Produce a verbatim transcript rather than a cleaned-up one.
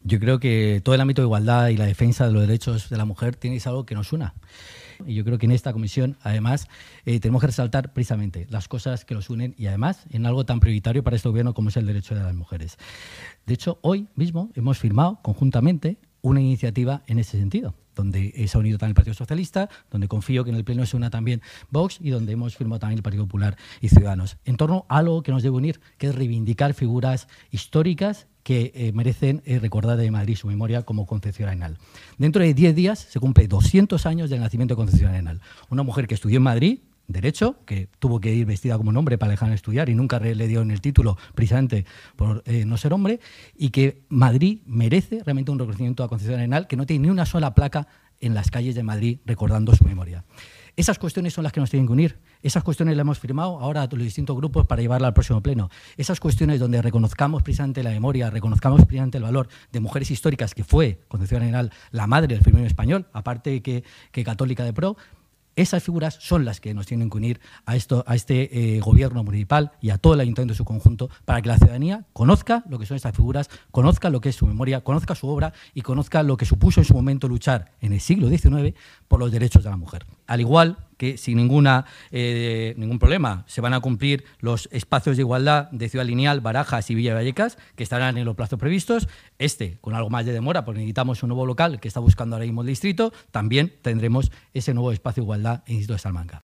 Yo creo que todo el ámbito de igualdad y la defensa de los derechos de la mujer tiene algo que nos una. Y yo creo que en esta comisión, además, eh, tenemos que resaltar precisamente las cosas que nos unen y, además, en algo tan prioritario para este gobierno como es el derecho de las mujeres. De hecho, hoy mismo hemos firmado conjuntamente una iniciativa en ese sentido, donde se ha unido también el Partido Socialista, donde confío que en el Pleno se una también Vox y donde hemos firmado también el Partido Popular y Ciudadanos, en torno a algo que nos debe unir, que es reivindicar figuras históricas que eh, merecen eh, recordar de Madrid su memoria, como Concepción Arenal. Dentro de diez días se cumple doscientos años del nacimiento de Concepción Arenal, una mujer que estudió en Madrid Derecho, que tuvo que ir vestida como un hombre para dejar de estudiar y nunca le dieron el título precisamente por eh, no ser hombre, y que Madrid merece realmente un reconocimiento a Concepción Arenal, que no tiene ni una sola placa en las calles de Madrid recordando su memoria. Esas cuestiones son las que nos tienen que unir. Esas cuestiones las hemos firmado ahora a los distintos grupos para llevarla al próximo pleno. Esas cuestiones donde reconozcamos precisamente la memoria, reconozcamos precisamente el valor de mujeres históricas, que fue Concepción Arenal la madre del feminismo español, aparte que, que católica de pro. Esas figuras son las que nos tienen que unir a, esto, a este eh, gobierno municipal y a todo el ayuntamiento en su conjunto, para que la ciudadanía conozca lo que son estas figuras, conozca lo que es su memoria, conozca su obra y conozca lo que supuso en su momento luchar en el siglo diecinueve por los derechos de la mujer. Al igual que sin ninguna, eh, ningún problema se van a cumplir los espacios de igualdad de Ciudad Lineal, Barajas y Villa Vallecas, que estarán en los plazos previstos. Este, con algo más de demora, porque necesitamos un nuevo local que está buscando ahora mismo el distrito, también tendremos ese nuevo espacio de igualdad en el distrito de Salamanca.